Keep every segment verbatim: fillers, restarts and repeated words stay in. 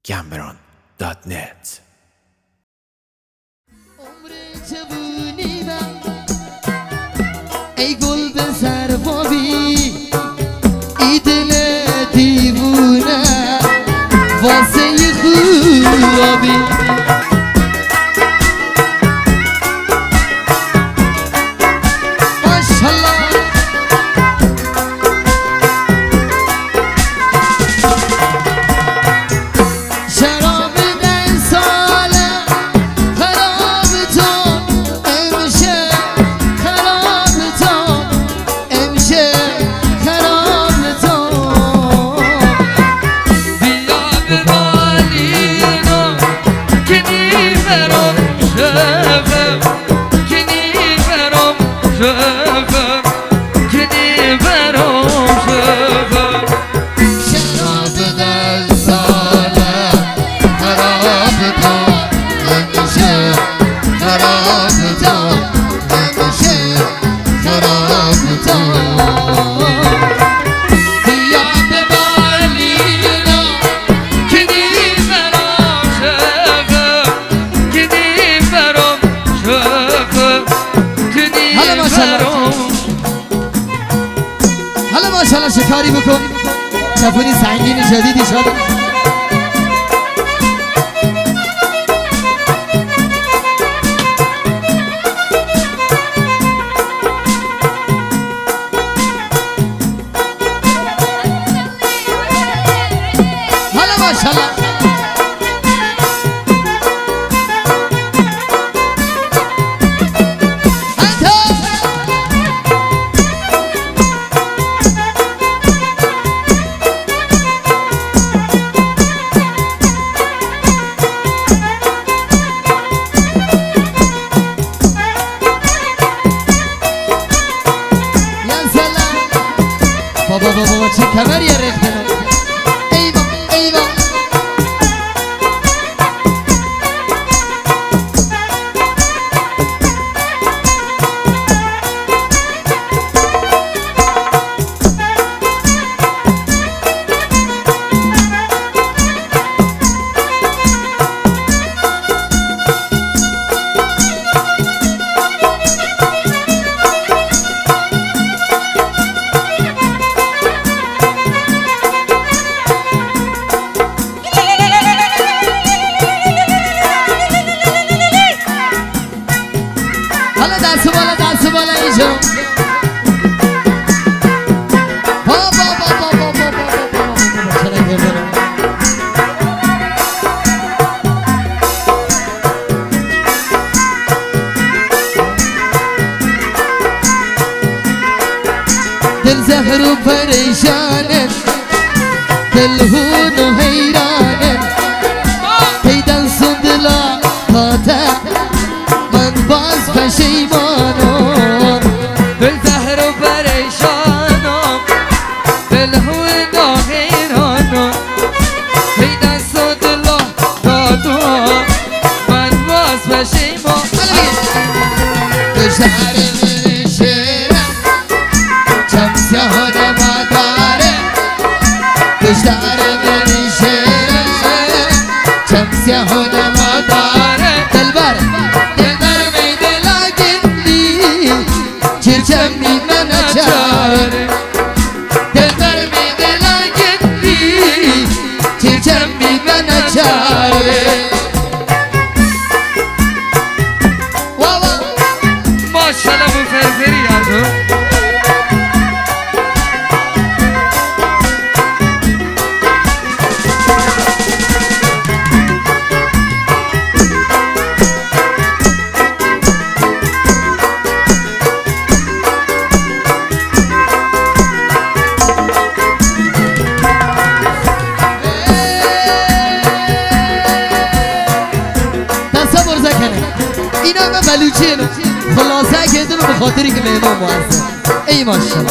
گمبران دات نت. عمر جوونی من ای گل به سر بابی، ای دل دیوونه واسه خوابی. حالا ماشاءالله شکاری بکن، چپونی سنگین جدیدی شد. حالا ماشاءالله بابا بابا چه کمری ریخته. ایوا ایوا دست بالا دست بالا اینجا. بابا بابا بابا بابا چرا گردنم دل زهر و پریشانه، دل هون و حیرانه، پیدن سندلا تاته من باز پشیمانم. دل زهر و پریشانم، دل هون و حیرانم، پیدن سندلا تاته من باز پشیمانم. دشتر من شیرم چمسه ها نماداره، دشتر من شیرم چمسه ها نماداره. دلبر دلبر میدلا گندی چرچم بی من چاره، دلبر میدلا گندی چرچم بی من چاره. ماشاءالله bu فرفری yazdı. تصور زکنه اینا من بلوچینه خلاصه کردن به خاطری که مهمان معظم. ای ماشاءالله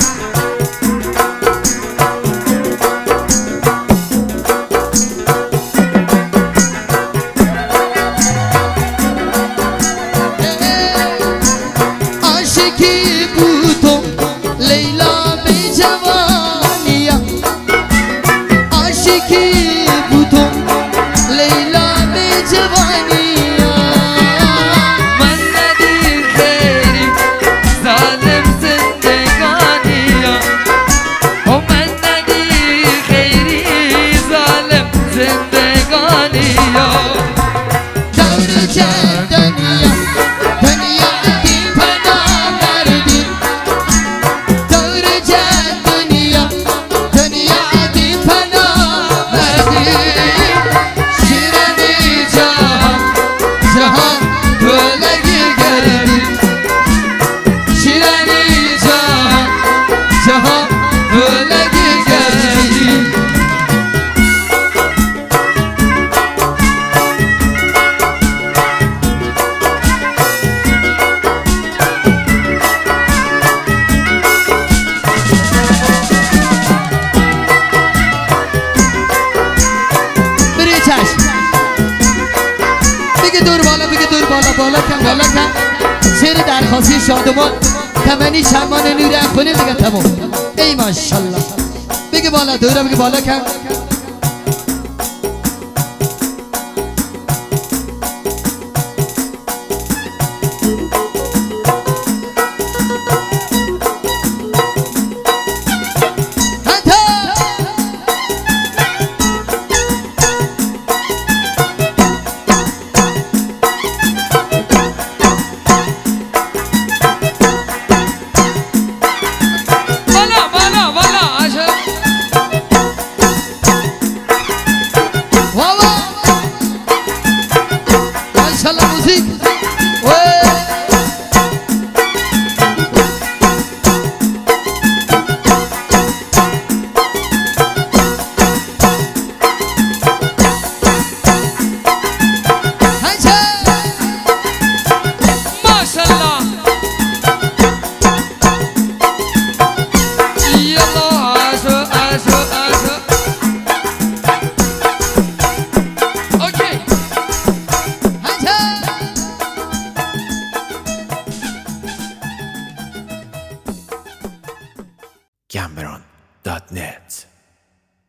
عاشقی بودم لیلا به جوانیم، عاشقی بودم بالا بالا کن بالا کن شعر درخواستی شادمان تمنی شمان نور خونه دیگه تمام ای ماشالله بگه بالا دوره بگه بالا کن Cameron dot net